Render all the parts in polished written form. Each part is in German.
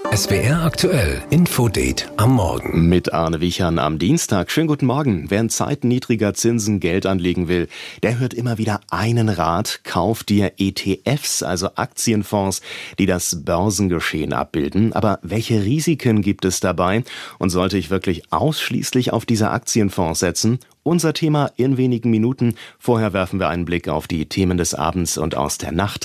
SWR aktuell, Infodate am Morgen. Mit Arne Wichern am Dienstag. Schönen guten Morgen. Wer in Zeiten niedriger Zinsen Geld anlegen will, der hört immer wieder einen Rat: Kauf dir ETFs, also Aktienfonds, die das Börsengeschehen abbilden. Aber welche Risiken gibt es dabei? Und sollte ich wirklich ausschließlich auf diese Aktienfonds setzen? Unser Thema in wenigen Minuten. Vorher werfen wir einen Blick auf die Themen des Abends und aus der Nacht.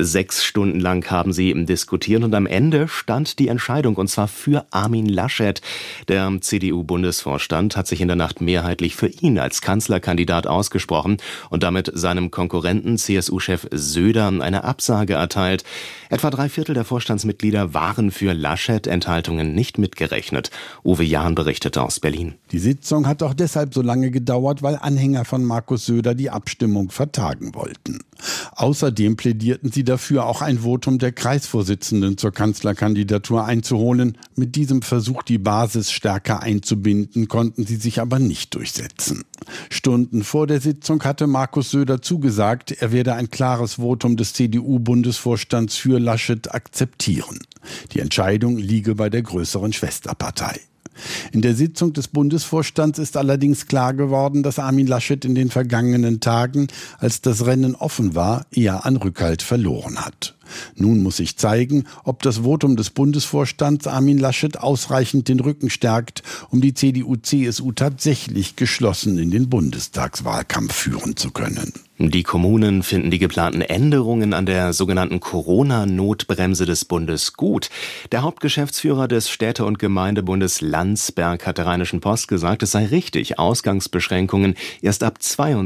6 Stunden lang haben sie diskutiert und am Ende stand die Entscheidung, und zwar für Armin Laschet. Der CDU-Bundesvorstand hat sich in der Nacht mehrheitlich für ihn als Kanzlerkandidat ausgesprochen und damit seinem Konkurrenten CSU-Chef Söder eine Absage erteilt. Etwa 3/4 der Vorstandsmitglieder waren für Laschet-Enthaltungen nicht mitgerechnet. Uwe Jahn berichtete aus Berlin. Die Sitzung hat auch deshalb so lange gedauert, weil Anhänger von Markus Söder die Abstimmung vertagen wollten. Außerdem plädierten sie dafür, auch ein Votum der Kreisvorsitzenden zur Kanzlerkandidatur einzuholen. Mit diesem Versuch, die Basis stärker einzubinden, konnten sie sich aber nicht durchsetzen. Stunden vor der Sitzung hatte Markus Söder zugesagt, er werde ein klares Votum des CDU-Bundesvorstands für Laschet akzeptieren. Die Entscheidung liege bei der größeren Schwesterpartei. In der Sitzung des Bundesvorstands ist allerdings klar geworden, dass Armin Laschet in den vergangenen Tagen, als das Rennen offen war, eher an Rückhalt verloren hat. Nun muss sich zeigen, ob das Votum des Bundesvorstands Armin Laschet ausreichend den Rücken stärkt, um die CDU-CSU tatsächlich geschlossen in den Bundestagswahlkampf führen zu können. Die Kommunen finden die geplanten Änderungen an der sogenannten Corona-Notbremse des Bundes gut. Der Hauptgeschäftsführer des Städte- und Gemeindebundes Landsberg hat der Rheinischen Post gesagt, es sei richtig, Ausgangsbeschränkungen erst ab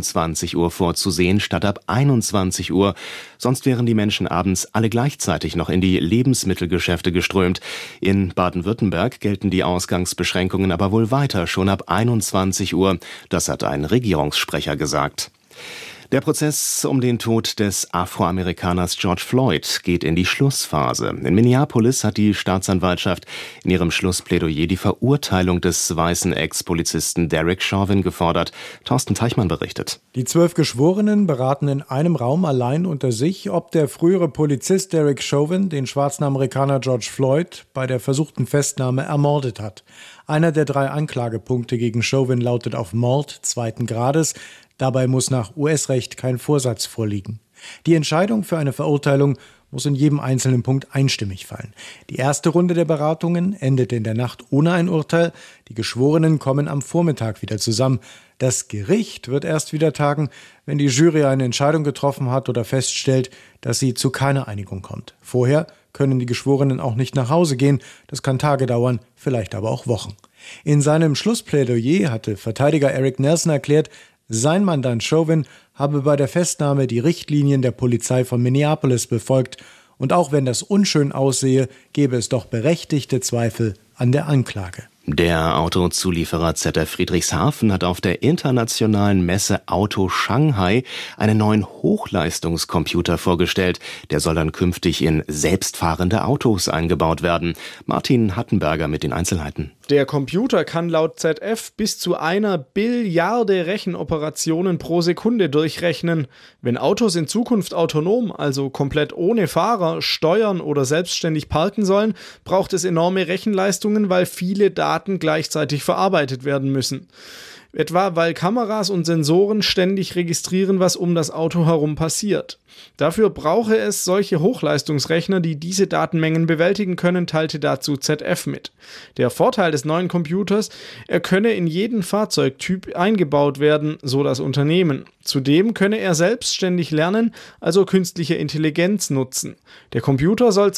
22 Uhr vorzusehen, statt ab 21 Uhr. Sonst wären die Menschen abends alle gleichzeitig noch in die Lebensmittelgeschäfte geströmt. In Baden-Württemberg gelten die Ausgangsbeschränkungen aber wohl weiter, schon ab 21 Uhr. Das hat ein Regierungssprecher gesagt. Der Prozess um den Tod des Afroamerikaners George Floyd geht in die Schlussphase. In Minneapolis hat die Staatsanwaltschaft in ihrem Schlussplädoyer die Verurteilung des weißen Ex-Polizisten Derek Chauvin gefordert. Thorsten Teichmann berichtet. Die 12 Geschworenen beraten in einem Raum allein unter sich, ob der frühere Polizist Derek Chauvin den schwarzen Amerikaner George Floyd bei der versuchten Festnahme ermordet hat. Einer der 3 Anklagepunkte gegen Chauvin lautet auf Mord 2. Grades. Dabei muss nach US-Recht kein Vorsatz vorliegen. Die Entscheidung für eine Verurteilung muss in jedem einzelnen Punkt einstimmig fallen. Die erste Runde der Beratungen endete in der Nacht ohne ein Urteil. Die Geschworenen kommen am Vormittag wieder zusammen. Das Gericht wird erst wieder tagen, wenn die Jury eine Entscheidung getroffen hat oder feststellt, dass sie zu keiner Einigung kommt. Vorher können die Geschworenen auch nicht nach Hause gehen. Das kann Tage dauern, vielleicht aber auch Wochen. In seinem Schlussplädoyer hatte Verteidiger Eric Nelson erklärt, sein Mandant Chauvin habe bei der Festnahme die Richtlinien der Polizei von Minneapolis befolgt und auch wenn das unschön aussehe, gäbe es doch berechtigte Zweifel an der Anklage. Der Autozulieferer ZF Friedrichshafen hat auf der internationalen Messe Auto Shanghai einen neuen Hochleistungscomputer vorgestellt. Der soll dann künftig in selbstfahrende Autos eingebaut werden. Martin Hattenberger mit den Einzelheiten. Der Computer kann laut ZF bis zu 1 Billiarde Rechenoperationen pro Sekunde durchrechnen. Wenn Autos in Zukunft autonom, also komplett ohne Fahrer, steuern oder selbstständig parken sollen, braucht es enorme Rechenleistungen, weil viele Daten gleichzeitig verarbeitet werden müssen. Etwa weil Kameras und Sensoren ständig registrieren, was um das Auto herum passiert. Dafür brauche es solche Hochleistungsrechner, die diese Datenmengen bewältigen können, teilte dazu ZF mit. Der Vorteil des neuen Computers, er könne in jeden Fahrzeugtyp eingebaut werden, so das Unternehmen. Zudem könne er selbstständig lernen, also künstliche Intelligenz nutzen. Der Computer soll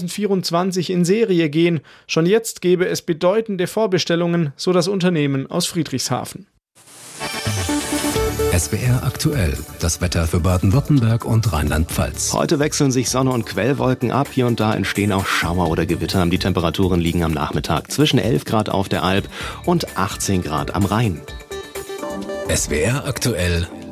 2024 in Serie gehen. Schon jetzt gebe es bedeutende Vorbestellungen, so das Unternehmen aus Friedrichshafen. SWR aktuell, das Wetter für Baden-Württemberg und Rheinland-Pfalz. Heute wechseln sich Sonne und Quellwolken ab. Hier und da entstehen auch Schauer oder Gewitter. Die Temperaturen liegen am Nachmittag zwischen 11 Grad auf der Alp und 18 Grad am Rhein. SWR aktuell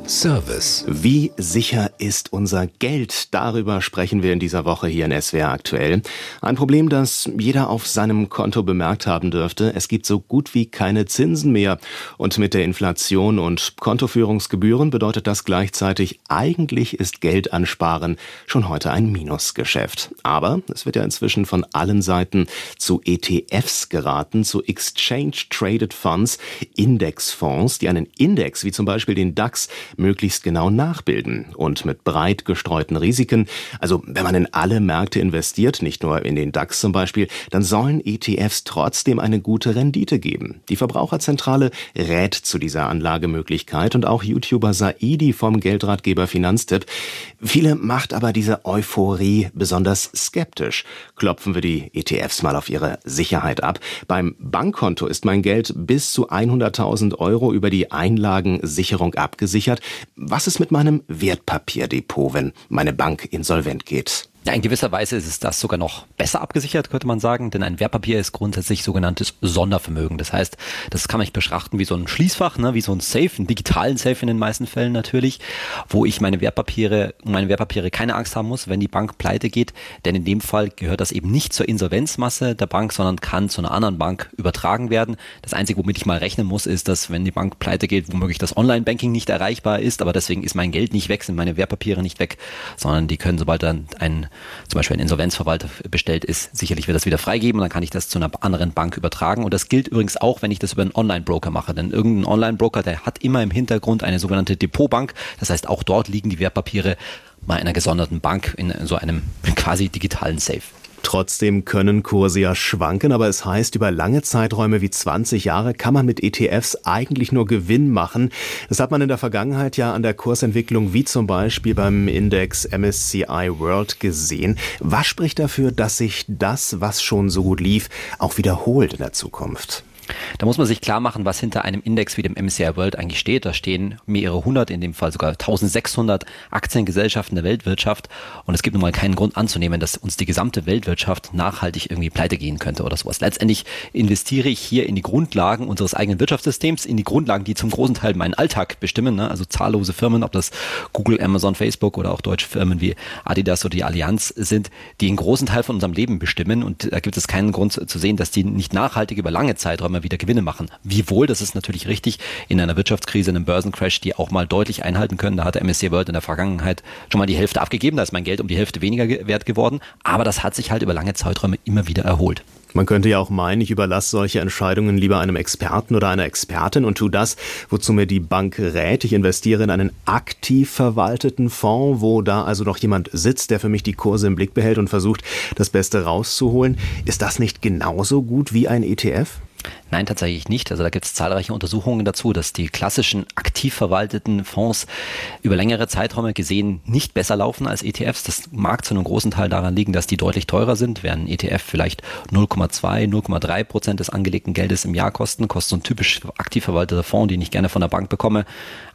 Service. Wie sicher ist unser Geld? Darüber sprechen wir in dieser Woche hier in SWR aktuell. Ein Problem, das jeder auf seinem Konto bemerkt haben dürfte. Es gibt so gut wie keine Zinsen mehr. Und mit der Inflation und Kontoführungsgebühren bedeutet das gleichzeitig, eigentlich ist Geld ansparen schon heute ein Minusgeschäft. Aber es wird ja inzwischen von allen Seiten zu ETFs geraten, zu Exchange Traded Funds, Indexfonds, die einen Index wie zum Beispiel den DAX möglichst genau nachbilden und mit breit gestreuten Risiken. Also wenn man in alle Märkte investiert, nicht nur in den DAX zum Beispiel, dann sollen ETFs trotzdem eine gute Rendite geben. Die Verbraucherzentrale rät zu dieser Anlagemöglichkeit und auch YouTuber Saidi vom Geldratgeber Finanztipp. Viele macht aber diese Euphorie besonders skeptisch. Klopfen wir die ETFs mal auf ihre Sicherheit ab. Beim Bankkonto ist mein Geld bis zu 100.000 Euro über die Einlagensicherung abgesichert. Was ist mit meinem Wertpapierdepot, wenn meine Bank insolvent geht? Ja, in gewisser Weise ist es das sogar noch besser abgesichert, könnte man sagen, denn ein Wertpapier ist grundsätzlich sogenanntes Sondervermögen. Das heißt, das kann man nicht betrachten wie so ein Schließfach, wie so ein Safe, einen digitalen Safe in den meisten Fällen natürlich, wo ich meine Wertpapiere keine Angst haben muss, wenn die Bank pleite geht, denn in dem Fall gehört das eben nicht zur Insolvenzmasse der Bank, sondern kann zu einer anderen Bank übertragen werden. Das Einzige, womit ich mal rechnen muss, ist, dass wenn die Bank pleite geht, womöglich das Online-Banking nicht erreichbar ist, aber deswegen ist mein Geld nicht weg, sind meine Wertpapiere nicht weg, sondern die können, sobald dann zum Beispiel ein Insolvenzverwalter bestellt ist, sicherlich wird das wieder freigeben und dann kann ich das zu einer anderen Bank übertragen. Und das gilt übrigens auch, wenn ich das über einen Online-Broker mache. Denn irgendein Online-Broker, der hat immer im Hintergrund eine sogenannte Depotbank. Das heißt, auch dort liegen die Wertpapiere bei einer gesonderten Bank in so einem quasi digitalen Safe. Trotzdem können Kurse ja schwanken, aber es heißt, über lange Zeiträume wie 20 Jahre kann man mit ETFs eigentlich nur Gewinn machen. Das hat man in der Vergangenheit ja an der Kursentwicklung wie zum Beispiel beim Index MSCI World gesehen. Was spricht dafür, dass sich das, was schon so gut lief, auch wiederholt in der Zukunft? Da muss man sich klar machen, was hinter einem Index wie dem MSCI World eigentlich steht. Da stehen mehrere hundert, in dem Fall sogar 1600 Aktiengesellschaften der Weltwirtschaft. Und es gibt nun mal keinen Grund anzunehmen, dass uns die gesamte Weltwirtschaft nachhaltig irgendwie pleite gehen könnte oder sowas. Letztendlich investiere ich hier in die Grundlagen unseres eigenen Wirtschaftssystems, in die Grundlagen, die zum großen Teil meinen Alltag bestimmen. Also zahllose Firmen, ob das Google, Amazon, Facebook oder auch deutsche Firmen wie Adidas oder die Allianz sind, die einen großen Teil von unserem Leben bestimmen. Und da gibt es keinen Grund zu sehen, dass die nicht nachhaltig über lange Zeiträume wieder Gewinne machen. Wiewohl, das ist natürlich richtig, in einer Wirtschaftskrise, in einem Börsencrash, die auch mal deutlich einhalten können. Da hat der MSCI World in der Vergangenheit schon mal die Hälfte abgegeben, da ist mein Geld um die Hälfte weniger wert geworden, aber das hat sich halt über lange Zeiträume immer wieder erholt. Man könnte ja auch meinen, ich überlasse solche Entscheidungen lieber einem Experten oder einer Expertin und tue das, wozu mir die Bank rät. Ich investiere in einen aktiv verwalteten Fonds, wo da also noch jemand sitzt, der für mich die Kurse im Blick behält und versucht, das Beste rauszuholen. Ist das nicht genauso gut wie ein ETF? Nein, tatsächlich nicht. Also da gibt es zahlreiche Untersuchungen dazu, dass die klassischen aktiv verwalteten Fonds über längere Zeiträume gesehen nicht besser laufen als ETFs. Das mag zu einem großen Teil daran liegen, dass die deutlich teurer sind. Während ein ETF vielleicht 0,2, 0,3% des angelegten Geldes im Jahr kostet so ein typisch aktiv verwalteter Fonds, den ich gerne von der Bank bekomme,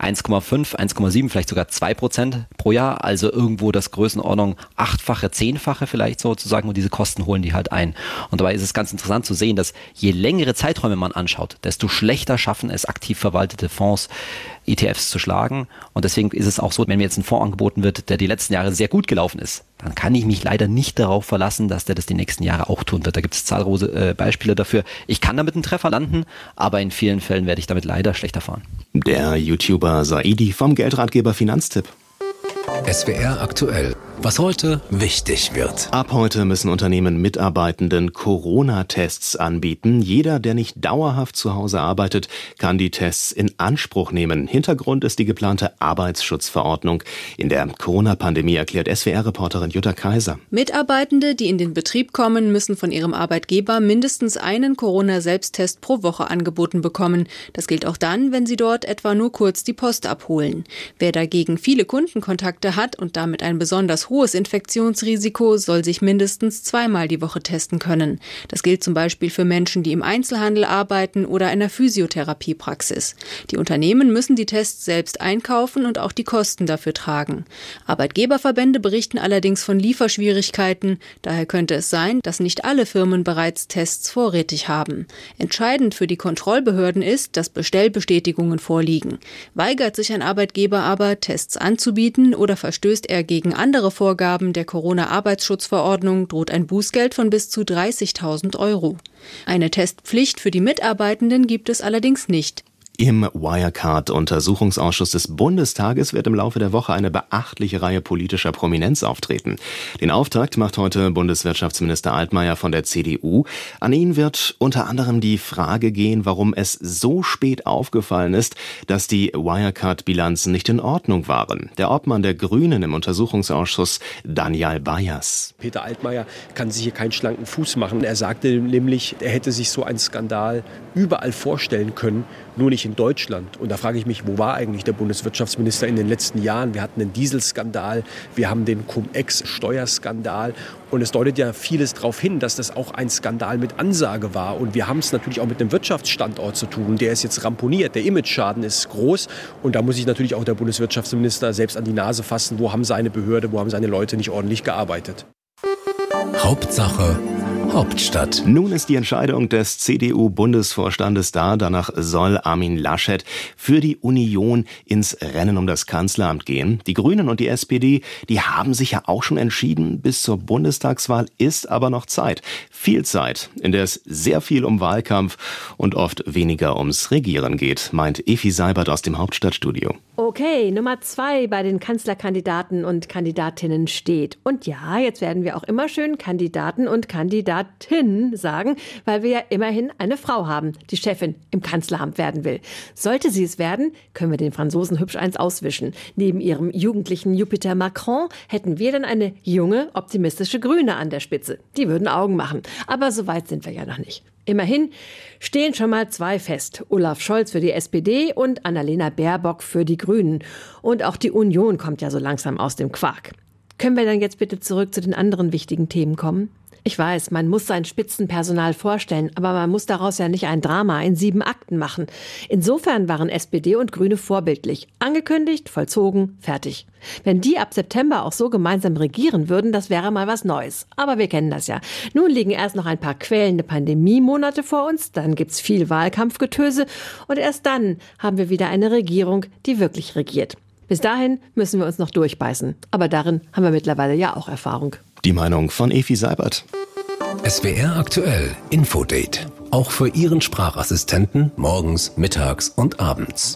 1,5, 1,7, vielleicht sogar 2% pro Jahr. Also irgendwo das Größenordnung 8-fache, 10-fache vielleicht sozusagen. Und diese Kosten holen die halt ein. Und dabei ist es ganz interessant zu sehen, dass je längere Zeiträume man anschaut, desto schlechter schaffen es aktiv verwaltete Fonds, ETFs zu schlagen. Und deswegen ist es auch so, wenn mir jetzt ein Fonds angeboten wird, der die letzten Jahre sehr gut gelaufen ist, dann kann ich mich leider nicht darauf verlassen, dass der das die nächsten Jahre auch tun wird. Da gibt es zahlreiche Beispiele dafür. Ich kann damit einen Treffer landen, aber in vielen Fällen werde ich damit leider schlechter fahren. Der YouTuber Saidi vom Geldratgeber Finanztipp. SWR aktuell. Was heute wichtig wird. Ab heute müssen Unternehmen Mitarbeitenden Corona-Tests anbieten. Jeder, der nicht dauerhaft zu Hause arbeitet, kann die Tests in Anspruch nehmen. Hintergrund ist die geplante Arbeitsschutzverordnung. In der Corona-Pandemie erklärt SWR-Reporterin Jutta Kaiser. Mitarbeitende, die in den Betrieb kommen, müssen von ihrem Arbeitgeber mindestens einen Corona-Selbsttest pro Woche angeboten bekommen. Das gilt auch dann, wenn sie dort etwa nur kurz die Post abholen. Wer dagegen viele Kundenkontakte hat und damit ein besonders hohes Infektionsrisiko soll sich mindestens 2-mal die Woche testen können. Das gilt zum Beispiel für Menschen, die im Einzelhandel arbeiten oder einer Physiotherapiepraxis. Die Unternehmen müssen die Tests selbst einkaufen und auch die Kosten dafür tragen. Arbeitgeberverbände berichten allerdings von Lieferschwierigkeiten. Daher könnte es sein, dass nicht alle Firmen bereits Tests vorrätig haben. Entscheidend für die Kontrollbehörden ist, dass Bestellbestätigungen vorliegen. Weigert sich ein Arbeitgeber aber, Tests anzubieten oder verstößt er gegen andere Vorgaben der Corona-Arbeitsschutzverordnung, droht ein Bußgeld von bis zu 30.000 €. Eine Testpflicht für die Mitarbeitenden gibt es allerdings nicht. Im Wirecard-Untersuchungsausschuss des Bundestages wird im Laufe der Woche eine beachtliche Reihe politischer Prominenz auftreten. Den Auftakt macht heute Bundeswirtschaftsminister Altmaier von der CDU. An ihn wird unter anderem die Frage gehen, warum es so spät aufgefallen ist, dass die Wirecard-Bilanzen nicht in Ordnung waren. Der Obmann der Grünen im Untersuchungsausschuss, Daniel Bayers. Peter Altmaier kann sich hier keinen schlanken Fuß machen. Er sagte nämlich, er hätte sich so einen Skandal überall vorstellen können, nur nicht in Deutschland. Und da frage ich mich, wo war eigentlich der Bundeswirtschaftsminister in den letzten Jahren? Wir hatten den Dieselskandal, wir haben den Cum-Ex-Steuerskandal. Und es deutet ja vieles darauf hin, dass das auch ein Skandal mit Ansage war. Und wir haben es natürlich auch mit einem Wirtschaftsstandort zu tun. Der ist jetzt ramponiert, der Image-Schaden ist groß. Und da muss sich natürlich auch der Bundeswirtschaftsminister selbst an die Nase fassen. Wo haben seine Behörde, wo haben seine Leute nicht ordentlich gearbeitet? Hauptsache Hauptstadt. Nun ist die Entscheidung des CDU-Bundesvorstandes da. Danach soll Armin Laschet für die Union ins Rennen um das Kanzleramt gehen. Die Grünen und die SPD, die haben sich ja auch schon entschieden. Bis zur Bundestagswahl ist aber noch Zeit. Viel Zeit, in der es sehr viel um Wahlkampf und oft weniger ums Regieren geht, meint Efi Seibert aus dem Hauptstadtstudio. Okay, Nummer 2 bei den Kanzlerkandidaten und Kandidatinnen steht. Und ja, jetzt werden wir auch immer schön Kandidaten und Kandidatinnen sagen, weil wir ja immerhin eine Frau haben, die Chefin im Kanzleramt werden will. Sollte sie es werden, können wir den Franzosen hübsch eins auswischen. Neben ihrem jugendlichen Jupiter Macron hätten wir dann eine junge, optimistische Grüne an der Spitze. Die würden Augen machen. Aber so weit sind wir ja noch nicht. Immerhin stehen schon mal 2 fest. Olaf Scholz für die SPD und Annalena Baerbock für die Grünen. Und auch die Union kommt ja so langsam aus dem Quark. Können wir dann jetzt bitte zurück zu den anderen wichtigen Themen kommen? Ich weiß, man muss sein Spitzenpersonal vorstellen, aber man muss daraus ja nicht ein Drama in 7 Akten machen. Insofern waren SPD und Grüne vorbildlich. Angekündigt, vollzogen, fertig. Wenn die ab September auch so gemeinsam regieren würden, das wäre mal was Neues. Aber wir kennen das ja. Nun liegen erst noch ein paar quälende Pandemiemonate vor uns, dann gibt's viel Wahlkampfgetöse und erst dann haben wir wieder eine Regierung, die wirklich regiert. Bis dahin müssen wir uns noch durchbeißen. Aber darin haben wir mittlerweile ja auch Erfahrung. Die Meinung von Efi Seibert. SWR aktuell Infodate. Auch für Ihren Sprachassistenten morgens, mittags und abends.